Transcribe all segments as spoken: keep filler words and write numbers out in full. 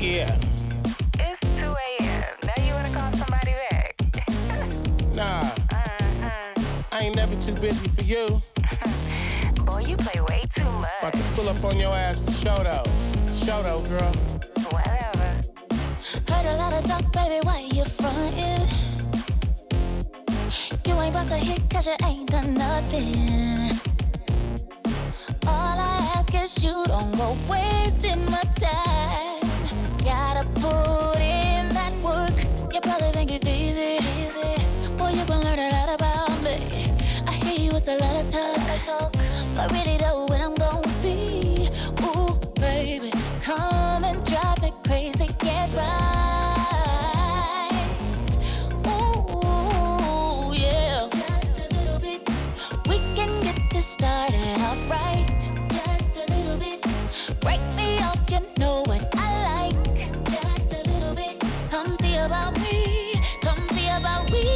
Yeah. It's two a.m. Now you wanna call somebody back? Nah. Mm-hmm. I ain't never too busy for you. Boy, you play way too much. About to pull up on your ass for show though. Show though, girl. Whatever. Heard a lot of talk, baby, why you frontin'? You ain't about to hit cause you ain't done nothing. All I ask is you don't go wasting my time. Gotta put in that work. You probably think it's easy. Boy, you gon' learn a lot about me. I hear you, it's a lot of talk, but really though, when I'm gon' see, ooh, baby, come and drive me crazy, get right. Ooh, yeah. Just a little bit. We can get this started off right. Just a little bit. Break me off, you know what I like. Just a little bit. Come see about me. Come see about me.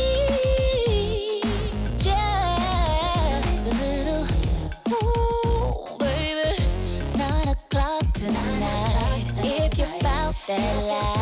Just a little. Ooh, baby. Nine o'clock tonight. If you're about that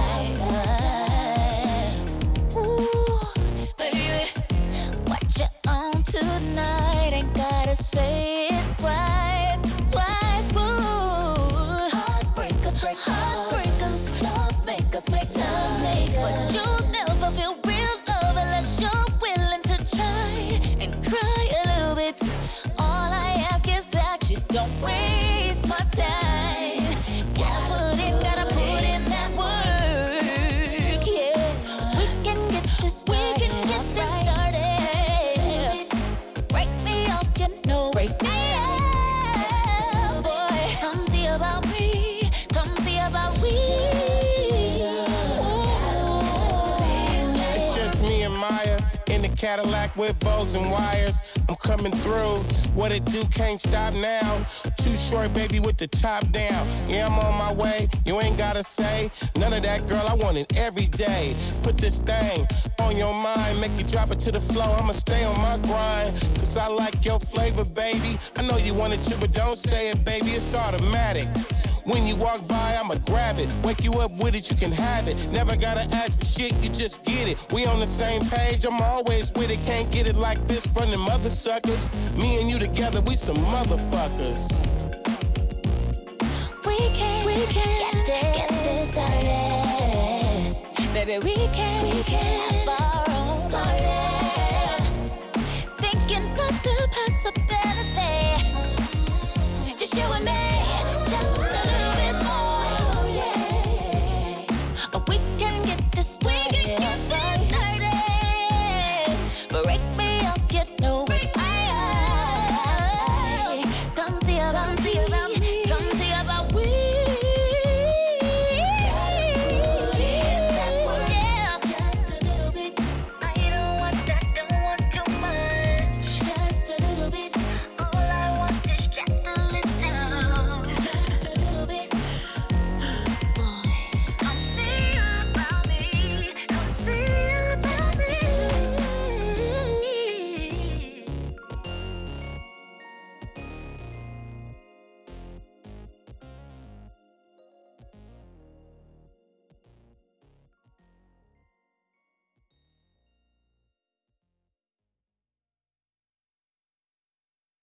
life. Ooh, baby. What you on tonight? Ain't gotta say it twice, twice. Ooh. Heartbreakers break heartbreakers. Love makers make love makers. But you'll never feel real love unless you're willing to try and cry a little bit. All I ask is that you don't waste my time. Gotta put in, gotta put in that work. Yeah, we can get this started. We can get this started. Break me off, you know. Break me off, boy. Come see about me. Come see about me. It's just me and Maya in the Cadillac with Vogues and wires. I'm coming through. What it do, can't stop now. Too short, baby, with the top down. Yeah, I'm on my way. You ain't gotta say none of that, girl. I want it every day. Put this thing on your mind, make you drop it to the floor. I'ma stay on my grind, cause I like your flavor, baby. I know you want it too, but don't say it, baby. It's automatic. When you walk by, I'ma grab it. Wake you up with it, you can have it. Never gotta ask for shit, you just get it. We on the same page, I'm always with it. Can't get it like this from them other suckers. Me and you together, we some motherfuckers. We can, we can get this, get this started. Baby, we can, we can have our own party. Thinking about the possibility. Just you and me.